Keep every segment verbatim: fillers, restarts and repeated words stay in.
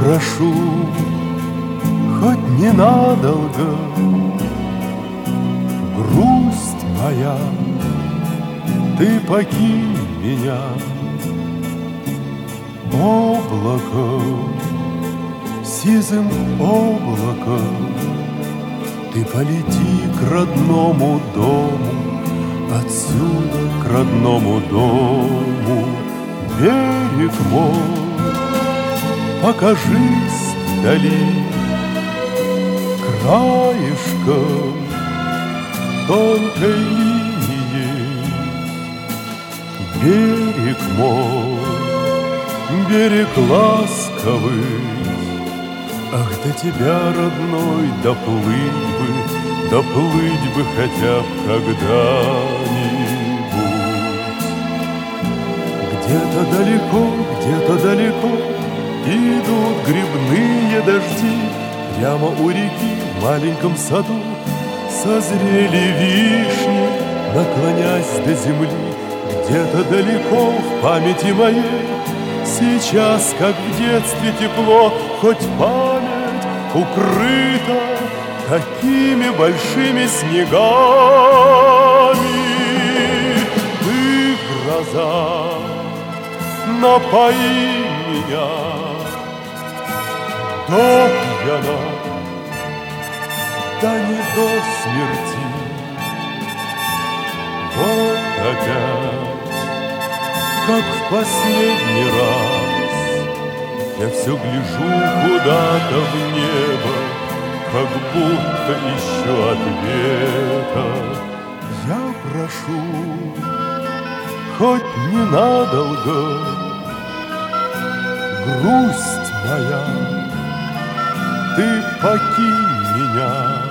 прошу, хоть ненадолго, грусть моя, ты покинь меня. Облаком, сизым облаком, ты полети к родному дому, отсюда к родному дому. Берег мой, покажись вдали, краешком тонкой линии. Берег мой, берег ласковый, ах, до тебя, родной, доплыть бы, доплыть бы хотя б когда-нибудь. Где-то далеко, где-то далеко идут грибные дожди. Прямо у реки в маленьком саду созрели вишни, наклонясь до земли. Где-то далеко в памяти моей сейчас, как в детстве, тепло, хоть память укрыта такими большими снегами. Ты, гроза, напои меня до пьяна, да не до смерти. Вот опять, как в последний раз, я все гляжу куда-то в небо, как будто ищу ответа. Я прошу, хоть ненадолго, грусть моя, ты покинь меня.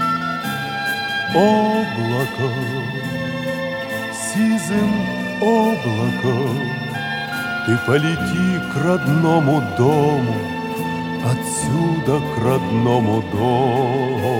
Облаком, сизым облаком, ты полети к родному дому, отсюда к родному дому.